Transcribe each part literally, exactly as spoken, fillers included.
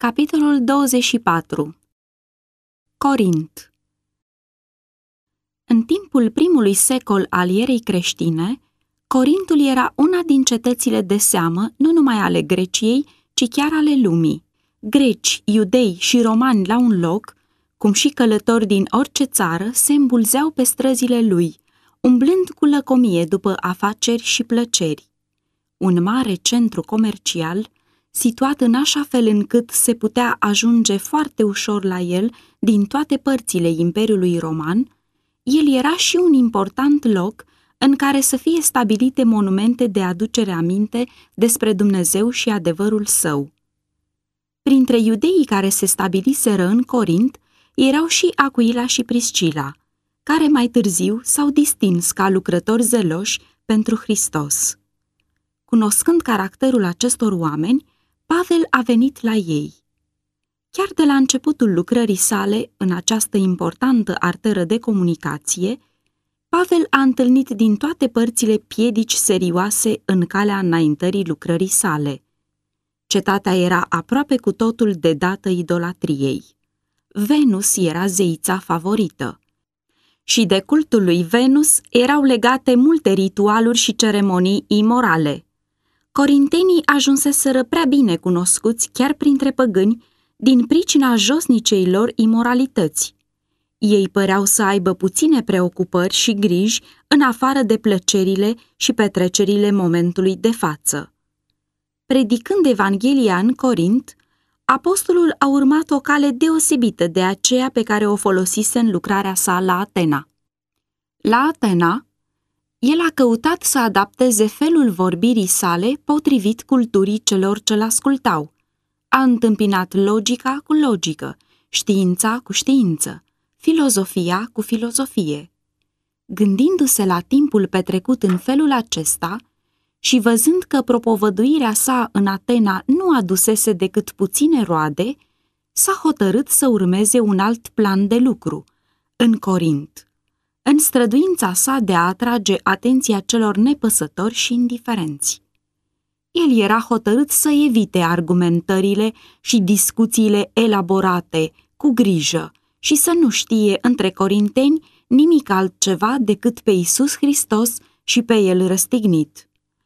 Capitolul douăzeci și patru. Corint. În timpul primului secol al erei creștine, Corintul era una din cetățile de seamă nu numai ale Greciei, ci chiar ale lumii. Greci, iudei și romani la un loc, cum și călători din orice țară, se îmbulzeau pe străzile lui, umblând cu lăcomie după afaceri și plăceri. Un mare centru comercial, situat în așa fel încât se putea ajunge foarte ușor la el din toate părțile Imperiului Roman, el era și un important loc în care să fie stabilite monumente de aducere aminte despre Dumnezeu și adevărul său. Printre iudeii care se stabiliseră în Corint erau și Acuila și Priscila, care mai târziu s-au distins ca lucrători zeloși pentru Hristos. Cunoscând caracterul acestor oameni, Pavel a venit la ei. Chiar de la începutul lucrării sale în această importantă arteră de comunicație, Pavel a întâlnit din toate părțile piedici serioase în calea înaintării lucrării sale. Cetatea era aproape cu totul dedată idolatriei. Venus era zeița favorită. Și de cultul lui Venus erau legate multe ritualuri și ceremonii imorale. Corintenii ajunseseră prea bine cunoscuți chiar printre păgâni din pricina josnicei lor imoralități. Ei păreau să aibă puține preocupări și griji în afară de plăcerile și petrecerile momentului de față. Predicând Evanghelia în Corint, apostolul a urmat o cale deosebită de aceea pe care o folosise în lucrarea sa la Atena. La Atena, el a căutat să adapteze felul vorbirii sale potrivit culturii celor ce l-ascultau. A întâmpinat logica cu logică, știința cu știință, filozofia cu filozofie. Gândindu-se la timpul petrecut în felul acesta și văzând că propovăduirea sa în Atena nu adusese decât puține roade, s-a hotărât să urmeze un alt plan de lucru, în Corint, în străduința sa de a atrage atenția celor nepăsători și indiferenți. El era hotărât să evite argumentările și discuțiile elaborate, cu grijă, și să nu știe între corinteni nimic altceva decât pe Iisus Hristos și pe El răstignit.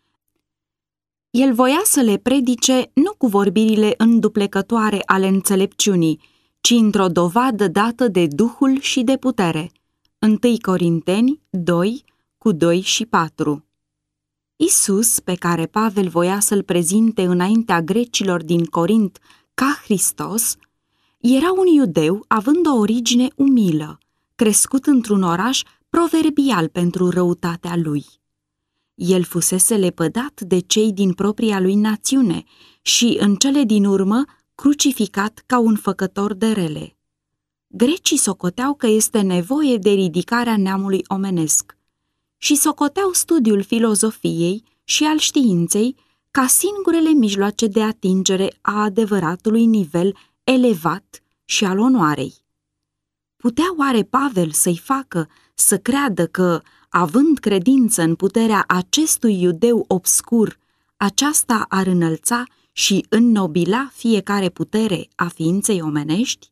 El voia să le predice nu cu vorbirile înduplecătoare ale înțelepciunii, ci într-o dovadă dată de Duhul și de putere. întâi Corinteni doi, cu doi și patru. Iisus, pe care Pavel voia să-l prezinte înaintea grecilor din Corint ca Hristos, era un iudeu având o origine umilă, crescut într-un oraș proverbial pentru răutatea lui. El fusese lepădat de cei din propria lui națiune și, în cele din urmă, crucificat ca un făcător de rele. Grecii socoteau că este nevoie de ridicarea neamului omenesc și socoteau studiul filozofiei și al științei ca singurele mijloace de atingere a adevăratului nivel elevat și al onoarei. Putea oare Pavel să-i facă să creadă că, având credință în puterea acestui iudeu obscur, aceasta ar înălța și înnobila fiecare putere a ființei omenești?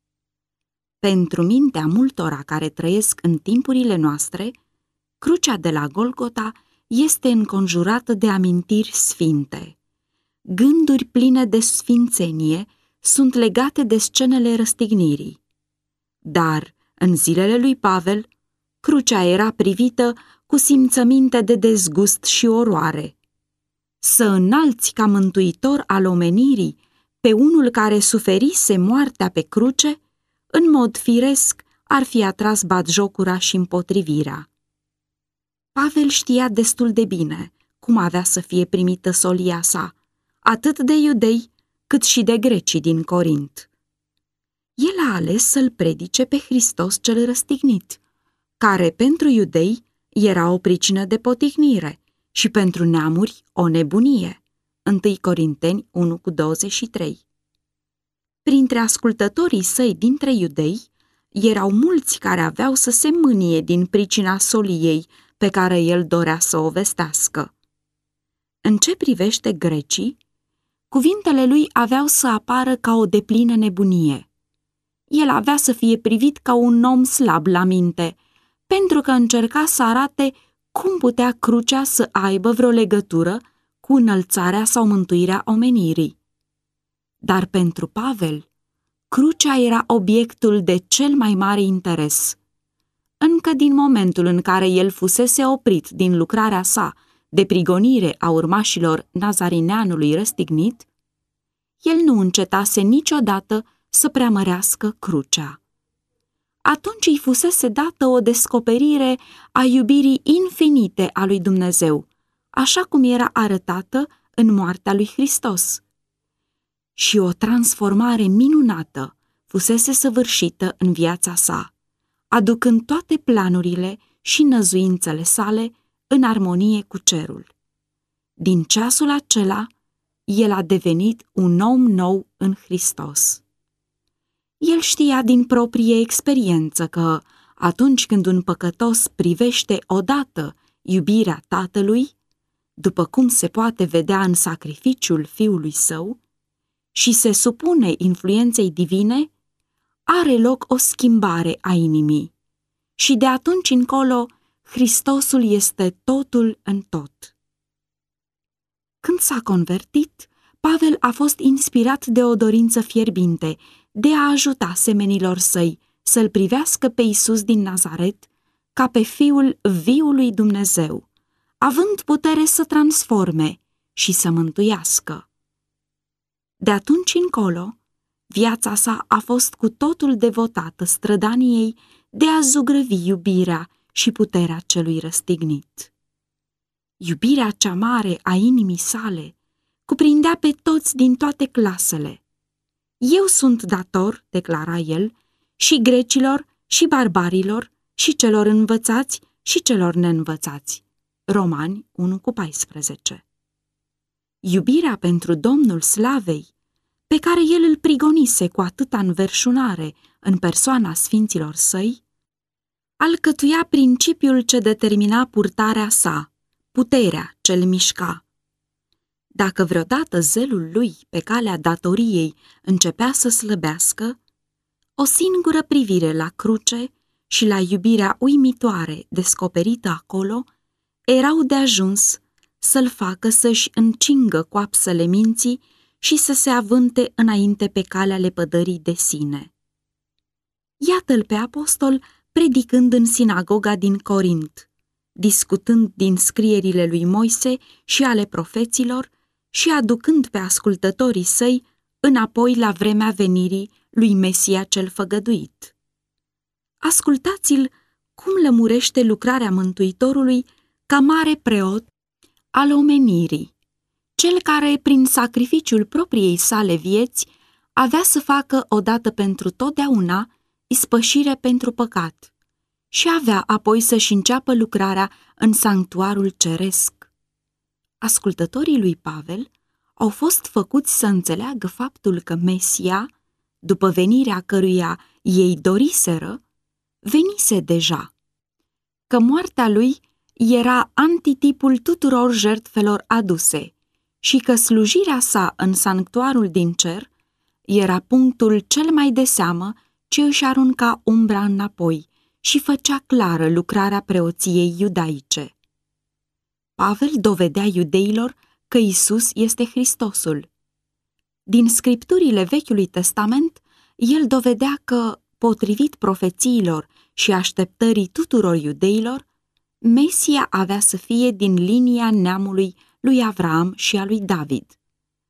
Pentru mintea multora care trăiesc în timpurile noastre, crucea de la Golgota este înconjurată de amintiri sfinte. Gânduri pline de sfințenie sunt legate de scenele răstignirii. Dar, în zilele lui Pavel, crucea era privită cu simțăminte de dezgust și oroare. Să înalți ca mântuitor al omenirii pe unul care suferise moartea pe cruce, în mod firesc ar fi atras batjocura și împotrivirea. Pavel știa destul de bine cum avea să fie primită solia sa, atât de iudei cât și de grecii din Corint. El a ales să-l predice pe Hristos cel răstignit, care pentru iudei era o pricină de potignire și pentru neamuri o nebunie. întâi Corinteni unu cu douăzeci și trei. Printre ascultătorii săi dintre iudei erau mulți care aveau să se mânie din pricina soliei pe care el dorea să o vestească. În ce privește grecii, Cuvintele lui aveau să apară ca o deplină nebunie. El avea să fie privit ca un om slab la minte, pentru că încerca să arate cum putea crucea să aibă vreo legătură cu înălțarea sau mântuirea omenirii. Dar pentru Pavel, crucea era obiectul de cel mai mare interes. Încă din momentul în care el fusese oprit din lucrarea sa de prigonire a urmașilor nazarineanului răstignit, el nu încetase niciodată să preamărească crucea. Atunci îi fusese dată o descoperire a iubirii infinite a lui Dumnezeu, așa cum era arătată în moartea lui Hristos. Și o transformare minunată fusese săvârșită în viața sa, aducând toate planurile și năzuințele sale în armonie cu cerul. Din ceasul acela, el a devenit un om nou în Hristos. El știa din proprie experiență că, atunci când un păcătos privește odată iubirea Tatălui, după cum se poate vedea în sacrificiul Fiului Său, și se supune influenței divine, are loc o schimbare a inimii și de atunci încolo Hristosul este totul în tot. Când s-a convertit, Pavel a fost inspirat de o dorință fierbinte de a ajuta semenilor săi să-L privească pe Iisus din Nazaret ca pe Fiul viului Dumnezeu, având putere să transforme și să mântuiască. De atunci încolo, viața sa a fost cu totul devotată strădaniei de a zugrăvi iubirea și puterea celui răstignit. Iubirea cea mare a inimii sale cuprindea pe toți din toate clasele. Eu sunt dator, declara el, și grecilor, și barbarilor, și celor învățați, și celor neînvățați. Romani unu cu paisprezece. Iubirea pentru Domnul Slavei, pe care el îl prigonise cu atâta înverșunare în persoana sfinților săi, alcătuia principiul ce determina purtarea sa, puterea ce îl mișca. Dacă vreodată zelul lui pe calea datoriei începea să slăbească, o singură privire la cruce și la iubirea uimitoare descoperită acolo erau de ajuns să-l facă să-și încingă coapsele minții și să se avânte înainte pe calea lepădării de sine. Iată-l pe apostol predicând în sinagoga din Corint, discutând din scrierile lui Moise și ale profeților și aducând pe ascultătorii săi înapoi la vremea venirii lui Mesia cel făgăduit. Ascultați-l cum lămurește lucrarea Mântuitorului ca mare preot al omenirii, cel care, prin sacrificiul propriei sale vieți, avea să facă odată pentru totdeauna ispășire pentru păcat și avea apoi să-și înceapă lucrarea în sanctuarul ceresc. Ascultătorii lui Pavel au fost făcuți să înțeleagă faptul că Mesia, după venirea căruia ei doriseră, venise deja, că moartea lui era antitipul tuturor jertfelor aduse și că slujirea sa în sanctuarul din cer era punctul cel mai de seamă ce își arunca umbra înapoi și făcea clară lucrarea preoției iudaice. Pavel dovedea iudeilor că Iisus este Hristosul. Din scripturile Vechiului Testament, el dovedea că, potrivit profețiilor și așteptării tuturor iudeilor, Mesia avea să fie din linia neamului lui Avraam și a lui David.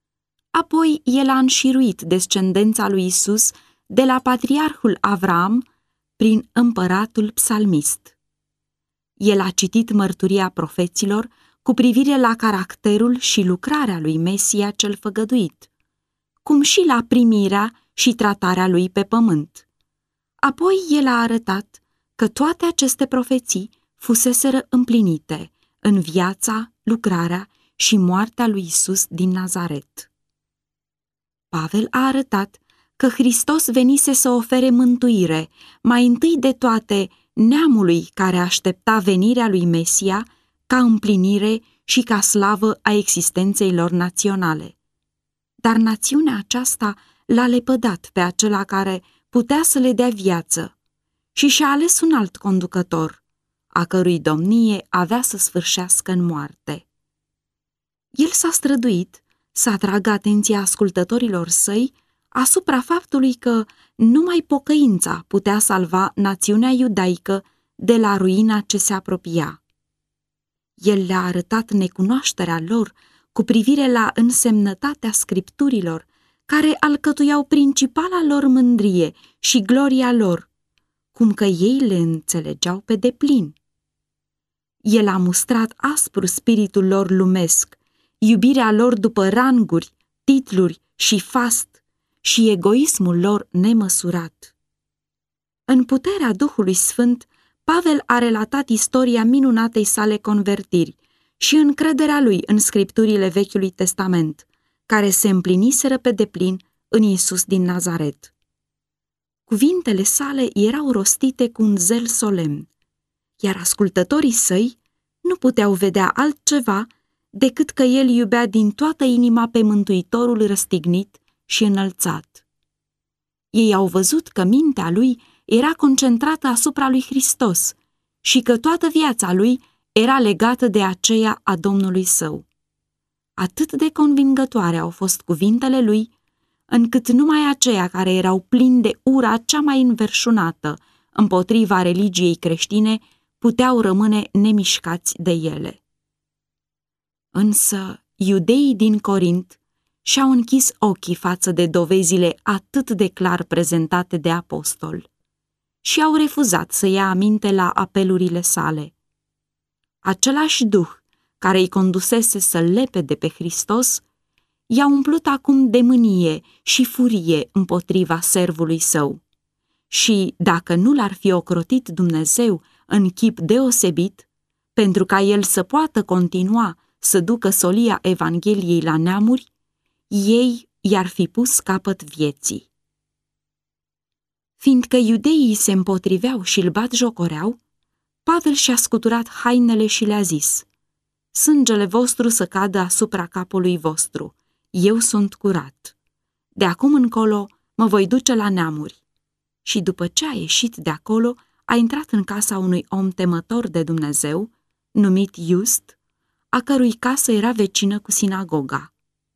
Apoi el a înșiruit descendența lui Iisus de la patriarhul Avraam prin împăratul psalmist. El a citit mărturia profeților cu privire la caracterul și lucrarea lui Mesia cel făgăduit, cum și la primirea și tratarea lui pe pământ. Apoi el a arătat că toate aceste profeții fuseseră împlinite în viața, lucrarea și moartea lui Iisus din Nazaret. Pavel a arătat că Hristos venise să ofere mântuire, mai întâi de toate neamului care aștepta venirea lui Mesia ca împlinire și ca slavă a existenței lor naționale. dar națiunea aceasta l-a lepădat pe acela care putea să le dea viață și și-a ales un alt conducător, a cărui domnie avea să sfârșească în moarte. El s-a străduit să atragă atenția ascultătorilor săi asupra faptului că numai pocăința putea salva națiunea iudaică de la ruina ce se apropia. El le-a arătat necunoașterea lor cu privire la însemnătatea scripturilor, care alcătuiau principala lor mândrie și gloria lor, cum că ei le înțelegeau pe deplin. El a mustrat aspru spiritul lor lumesc, iubirea lor după ranguri, titluri și fast și egoismul lor nemăsurat. În puterea Duhului Sfânt, Pavel a relatat istoria minunatei sale convertiri și încrederea lui în scripturile Vechiului Testament, care se împliniseră pe deplin în Iisus din Nazaret. Cuvintele sale erau rostite cu un zel solemn, iar ascultătorii săi nu puteau vedea altceva decât că el iubea din toată inima pe Mântuitorul răstignit și înălțat. Ei au văzut că mintea lui era concentrată asupra lui Hristos și că toată viața lui era legată de aceea a Domnului său. Atât de convingătoare au fost cuvintele lui, încât numai aceia care erau plini de ura cea mai înverșunată împotriva religiei creștine puteau rămâne nemișcați de ele. Însă iudeii din Corint și-au închis ochii față de dovezile atât de clar prezentate de apostol și au refuzat să ia aminte la apelurile sale. Același duh care îi condusese să lepede pe Hristos i-a umplut acum de mânie și furie împotriva servului său. Și dacă nu l-ar fi ocrotit Dumnezeu în chip deosebit, pentru ca el să poată continua să ducă solia Evangheliei la neamuri, ei i-ar fi pus capăt vieții. Fiindcă iudeii se împotriveau și îl batjocoreau, Pavel și-a scuturat hainele și le-a zis: sângele vostru să cadă asupra capului vostru, eu sunt curat. De acum încolo mă voi duce la neamuri. Și după ce a ieșit de acolo, a intrat în casa unui om temător de Dumnezeu, numit Iust, a cărui casă era vecină cu sinagoga.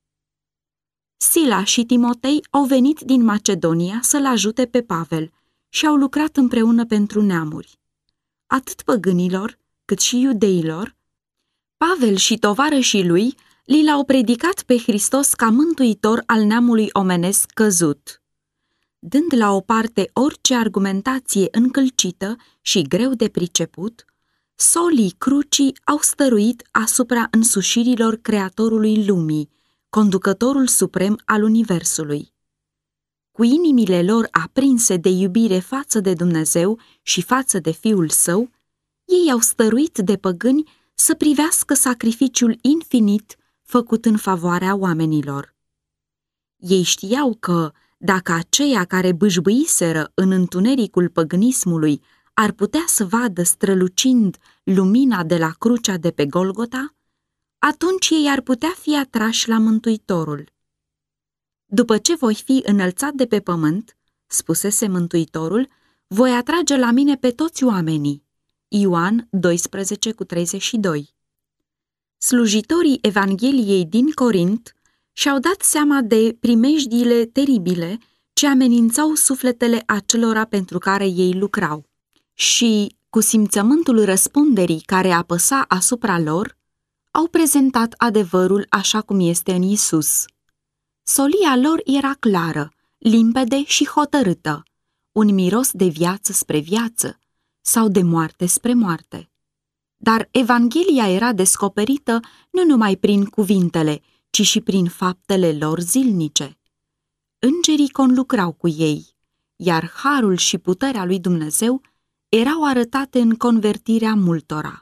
Sila și Timotei au venit din Macedonia să-l ajute pe Pavel și au lucrat împreună pentru neamuri. Atât păgânilor, cât și iudeilor, Pavel și tovarășii lui li l-au predicat pe Hristos ca mântuitor al neamului omenesc căzut. Dând la o parte orice argumentație încălcită și greu de priceput, solii crucii au stăruit asupra însușirilor Creatorului lumii, conducătorul suprem al universului. Cu inimile lor aprinse de iubire față de Dumnezeu și față de Fiul Său, ei au stăruit de păgâni să privească sacrificiul infinit făcut în favoarea oamenilor. Ei știau că, dacă aceia care bâșbâiseră în întunericul păgânismului ar putea să vadă strălucind lumina de la crucea de pe Golgota, atunci ei ar putea fi atrași la Mântuitorul. După ce voi fi înălțat de pe pământ, spusese Mântuitorul, voi atrage la mine pe toți oamenii. Ioan doisprezece cu treizeci și doi. Slujitorii Evangheliei din Corint și-au dat seama de primejdiile teribile ce amenințau sufletele acelora pentru care ei lucrau și, cu simțământul răspunderii care apăsa asupra lor, au prezentat adevărul așa cum este în Iisus. Solia lor era clară, limpede și hotărâtă, un miros de viață spre viață sau de moarte spre moarte. Dar Evanghelia era descoperită nu numai prin cuvintele, ci și prin faptele lor zilnice. Îngerii conlucrau cu ei, iar harul și puterea lui Dumnezeu erau arătate în convertirea multora.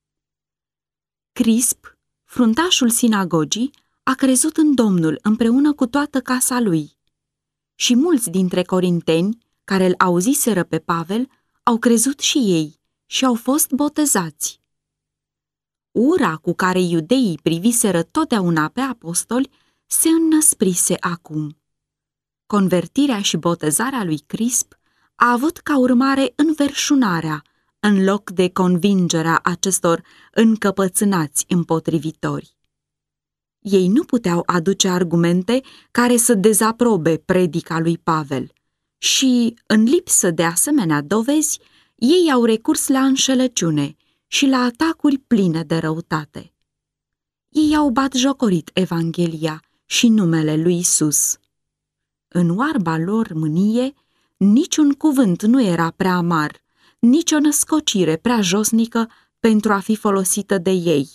Crisp, fruntașul sinagogii, a crezut în Domnul împreună cu toată casa lui. Și mulți dintre corinteni, care îl auziseră pe Pavel, au crezut și ei și au fost botezați. Ura cu care iudeii priviseră totdeauna pe apostoli se înnăsprise acum. Convertirea și botezarea lui Crisp a avut ca urmare înverșunarea, în loc de convingerea acestor încăpățânați împotrivitori. Ei nu puteau aduce argumente care să dezaprobe predica lui Pavel și, în lipsă de asemenea dovezi, ei au recurs la înșelăciune și la atacuri pline de răutate. Ei au batjocorit Evanghelia și numele lui Isus. În oarba lor mânie, niciun cuvânt nu era prea amar, nici o născocire prea josnică pentru a fi folosită de ei.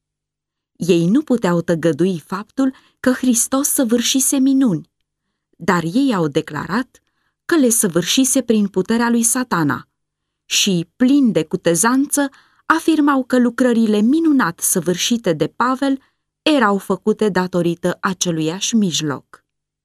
Ei nu puteau tăgădui faptul că Hristos săvârșise minuni, dar ei au declarat că le săvârșise prin puterea lui Satana și, plini de cutezanță, afirmau că lucrările minunat săvârșite de Pavel erau făcute datorită aceluiași mijloc.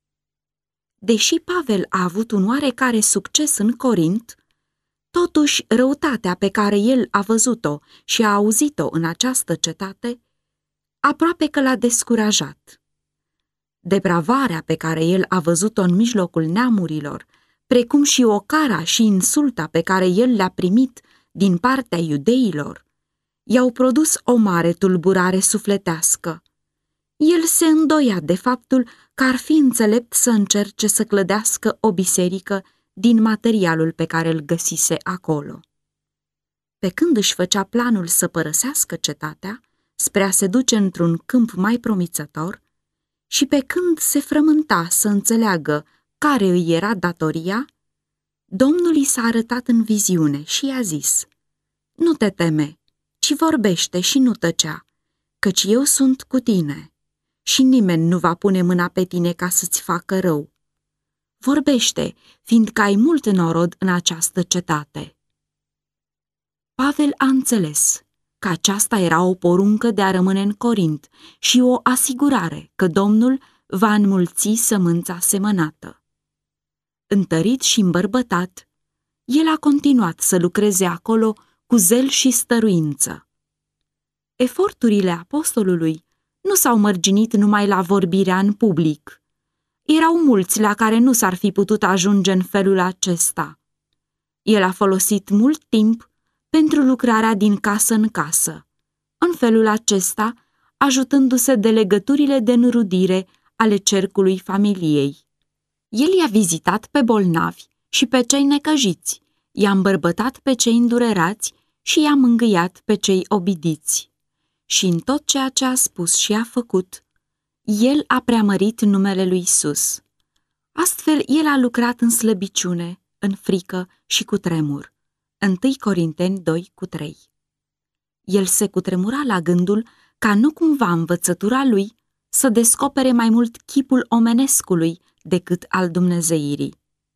Deși Pavel a avut un oarecare succes în Corint, totuși răutatea pe care el a văzut-o și a auzit-o în această cetate aproape că l-a descurajat. Depravarea pe care el a văzut-o în mijlocul neamurilor, precum și ocara și insulta pe care el le-a primit din partea iudeilor, i-au produs o mare tulburare sufletească. El se îndoia de faptul că ar fi înțelept să încerce să clădească o biserică din materialul pe care îl găsise acolo. Pe când își făcea planul să părăsească cetatea, spre a se duce într-un câmp mai promițător, și pe când se frământa să înțeleagă care îi era datoria, Domnul i s-a arătat în viziune și i-a zis: „Nu te teme, ci vorbește și nu tăcea, căci eu sunt cu tine și nimeni nu va pune mâna pe tine ca să-ți facă rău. Vorbește, fiindcă ai mult norod în această cetate.” Pavel a înțeles că aceasta era o poruncă de a rămâne în Corint și o asigurare că Domnul va înmulți sămânța semănată. Întărit și îmbărbătat, el a continuat să lucreze acolo cu zel și stăruință. Eforturile apostolului nu s-au mărginit numai la vorbirea în public. Erau mulți la care nu s-ar fi putut ajunge în felul acesta. El a folosit mult timp pentru lucrarea din casă în casă, în felul acesta ajutându-se de legăturile de înrudire ale cercului familiei. El i-a vizitat pe bolnavi și pe cei necăjiți, i-a îmbărbătat pe cei îndurerați și i-a mângâiat pe cei obidiți. Și în tot ceea ce a spus și a făcut, el a preamărit numele lui Isus. Astfel, el a lucrat în slăbiciune, în frică și cu tremur. întâi Corinteni doi cu trei. El se cutremura la gândul ca nu cumva învățătura lui să descopere mai mult chipul omenescului decât al dumnezeirii.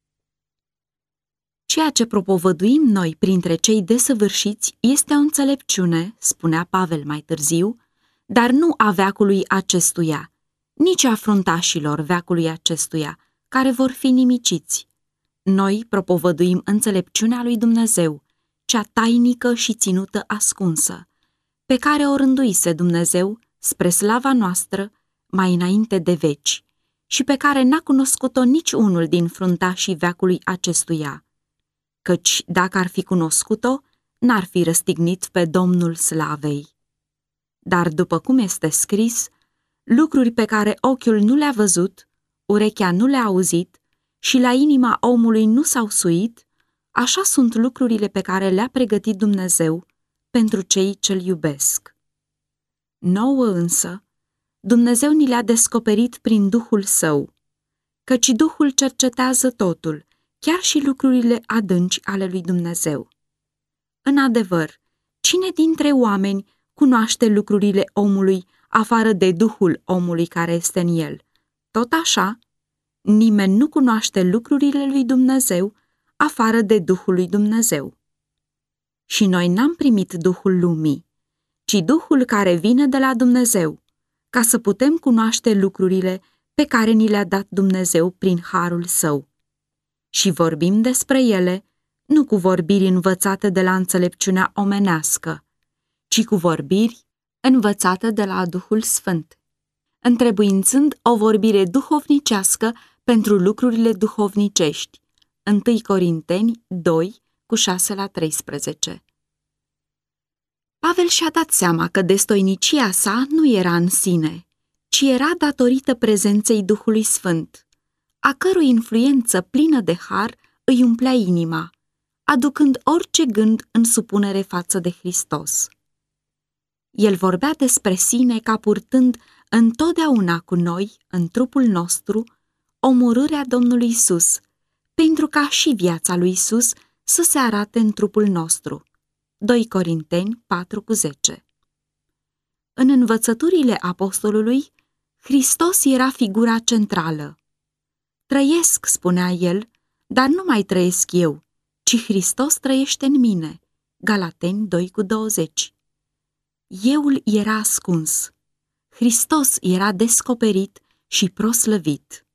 Ceea ce propovăduim noi printre cei desăvârșiți este o înțelepciune, spunea Pavel mai târziu, dar nu a veacului acestuia, nici a fruntașilor veacului acestuia, care vor fi nimiciți. Noi propovăduim înțelepciunea lui Dumnezeu, cea tainică și ținută ascunsă, pe care o rânduise Dumnezeu spre slava noastră mai înainte de veci și pe care n-a cunoscut-o nici unul din fruntașii veacului acestuia, căci dacă ar fi cunoscut-o, n-ar fi răstignit pe Domnul slavei. Dar după cum este scris, lucruri pe care ochiul nu le-a văzut, urechea nu le-a auzit și la inima omului nu s-au suit, așa sunt lucrurile pe care le-a pregătit Dumnezeu pentru cei ce-L iubesc. Nouă însă, Dumnezeu ni le-a descoperit prin Duhul Său, căci Duhul cercetează totul, chiar și lucrurile adânci ale lui Dumnezeu. În adevăr, cine dintre oameni cunoaște lucrurile omului afară de Duhul omului care este în el? Tot așa, nimeni nu cunoaște lucrurile lui Dumnezeu afară de Duhul lui Dumnezeu. Și noi n-am primit Duhul lumii, ci Duhul care vine de la Dumnezeu, ca să putem cunoaște lucrurile pe care ni le-a dat Dumnezeu prin harul Său. Și vorbim despre ele, nu cu vorbiri învățate de la înțelepciunea omenească, ci cu vorbiri învățate de la Duhul Sfânt. întrebuințând o vorbire duhovnicească pentru lucrurile duhovnicești. întâi Corinteni doi, cu șase la treisprezece. Pavel și-a dat seama că destoinicia sa nu era în sine, ci era datorită prezenței Duhului Sfânt, a cărui influență plină de har îi umplea inima, aducând orice gând în supunere față de Hristos. El vorbea despre sine ca purtând întotdeauna cu noi, în trupul nostru, omorârea Domnului Isus, pentru ca și viața lui Isus să se arate în trupul nostru. doi Corinteni patru cu zece. În învățăturile apostolului, Hristos era figura centrală. Trăiesc, spunea el, dar nu mai trăiesc eu, ci Hristos trăiește în mine. Galateni doi cu douăzeci. Euul era ascuns. Hristos era descoperit și proslăvit.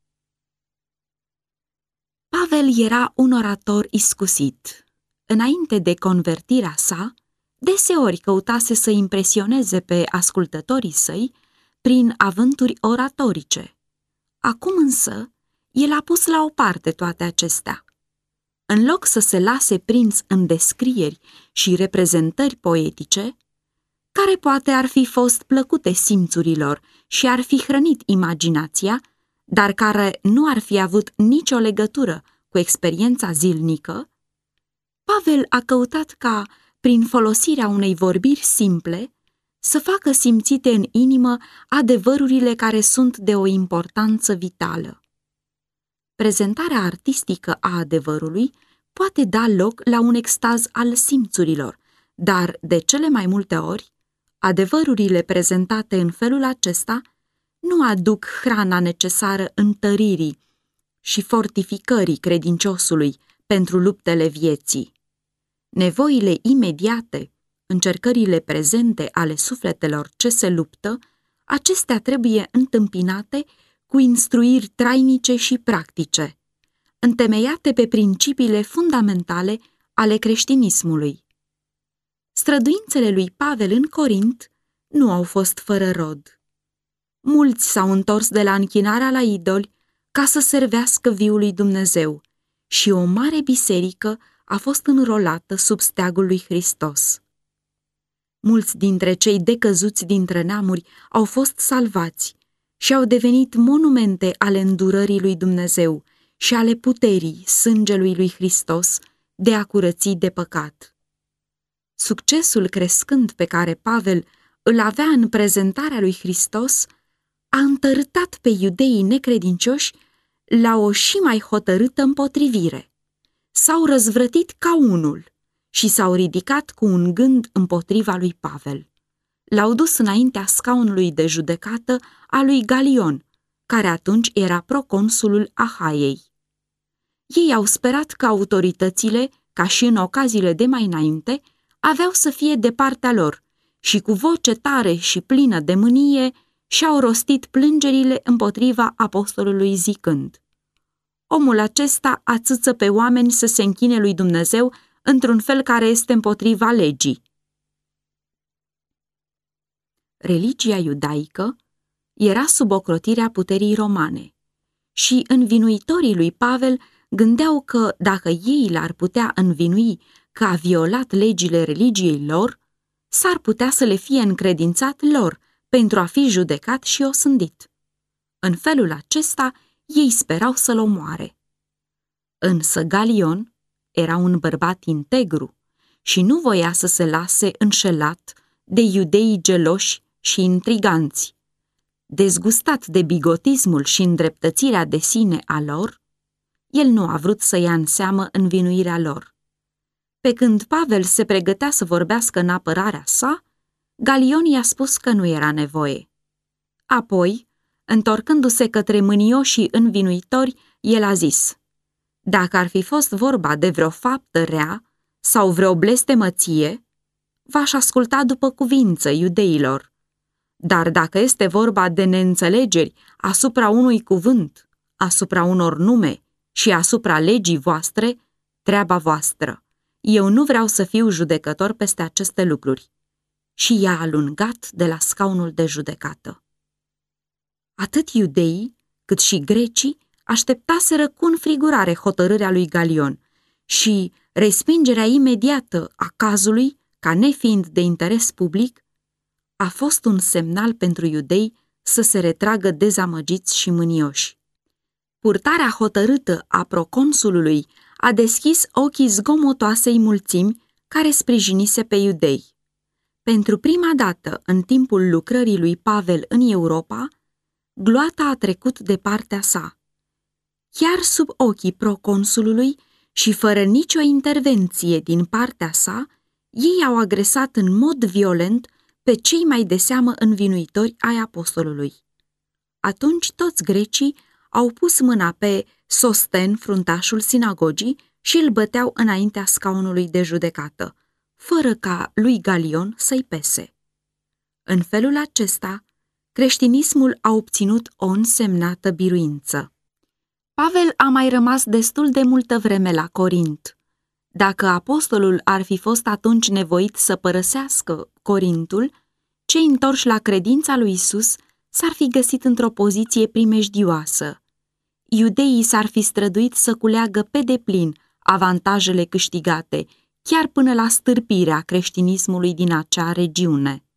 Pavel era un orator iscusit. Înainte de convertirea sa, deseori căutase să impresioneze pe ascultătorii săi prin avânturi oratorice. Acum însă, el a pus la o parte toate acestea. În loc să se lase prins în descrieri și reprezentări poetice, care poate ar fi fost plăcute simțurilor și ar fi hrănit imaginația, dar care nu ar fi avut nicio legătură cu experiența zilnică, Pavel a căutat ca, prin folosirea unei vorbiri simple, să facă simțite în inimă adevărurile care sunt de o importanță vitală. Prezentarea artistică a adevărului poate da loc la un extaz al simțurilor, dar, de cele mai multe ori, adevărurile prezentate în felul acesta nu aduc hrana necesară întăririi și fortificării credinciosului pentru luptele vieții. Nevoile imediate, încercările prezente ale sufletelor ce se luptă, acestea trebuie întâmpinate cu instruiri trainice și practice, întemeiate pe principiile fundamentale ale creștinismului. Străduințele lui Pavel în Corint nu au fost fără rod. Mulți s-au întors de la închinarea la idoli ca să servească viului Dumnezeu și o mare biserică a fost înrolată sub steagul lui Hristos. Mulți dintre cei decăzuți dintre neamuri au fost salvați și au devenit monumente ale îndurării lui Dumnezeu și ale puterii sângelui lui Hristos de a curăți de păcat. Succesul crescând pe care Pavel îl avea în prezentarea lui Hristos a întărâtat pe iudeii necredincioși la o și mai hotărâtă împotrivire. S-au răzvrătit ca unul și s-au ridicat cu un gând împotriva lui Pavel. L-au dus înaintea scaunului de judecată a lui Galion, care atunci era proconsulul Ahaiei. Ei au sperat că autoritățile, ca și în ocaziile de mai înainte, aveau să fie de partea lor și cu voce tare și plină de mânie și-au rostit plângerile împotriva apostolului zicând: omul acesta ațâță pe oameni să se închine lui Dumnezeu într-un fel care este împotriva legii. Religia iudaică era sub ocrotirea puterii romane și învinuitorii lui Pavel gândeau că dacă ei l-ar putea învinui că a violat legile religiei lor, s-ar putea să le fie încredințat lor pentru a fi judecat și osândit. În felul acesta, ei sperau să-l omoare. Însă Galion era un bărbat integru și nu voia să se lase înșelat de iudeii geloși și intriganți. Dezgustat de bigotismul și îndreptățirea de sine a lor, el nu a vrut să ia în seamă învinuirea lor. Pe când Pavel se pregătea să vorbească în apărarea sa, Galion i-a spus că nu era nevoie. Apoi, întorcându-se către mânioșii învinuitori, el a zis: dacă ar fi fost vorba de vreo faptă rea sau vreo blestemăție, v-aș asculta după cuvință, iudeilor. Dar dacă este vorba de neînțelegeri asupra unui cuvânt, asupra unor nume și asupra legii voastre, treaba voastră. Eu nu vreau să fiu judecător peste aceste lucruri. Și i-a alungat de la scaunul de judecată. Atât iudeii, cât și grecii așteptaseră cu înfrigurare hotărârea lui Galion și respingerea imediată a cazului, ca nefiind de interes public, a fost un semnal pentru iudei să se retragă dezamăgiți și mânioși. Purtarea hotărâtă a proconsulului a deschis ochii zgomotoasei mulțimi care sprijinise pe iudei. Pentru prima dată, în timpul lucrării lui Pavel în Europa, gloata a trecut de partea sa. Chiar sub ochii proconsulului și fără nicio intervenție din partea sa, ei au agresat în mod violent pe cei mai de seamă învinuitori ai apostolului. Atunci toți grecii au pus mâna pe Sosten, fruntașul sinagogii, și îl băteau înaintea scaunului de judecată, fără ca lui Galion să-i pese. În felul acesta, creștinismul a obținut o însemnată biruință. Pavel a mai rămas destul de multă vreme la Corint. Dacă apostolul ar fi fost atunci nevoit să părăsească Corintul, cei întorși la credința lui Isus s-ar fi găsit într-o poziție primejdioasă. Iudeii s-ar fi străduit să culeagă pe deplin avantajele câștigate, chiar până la stârpirea creștinismului din acea regiune.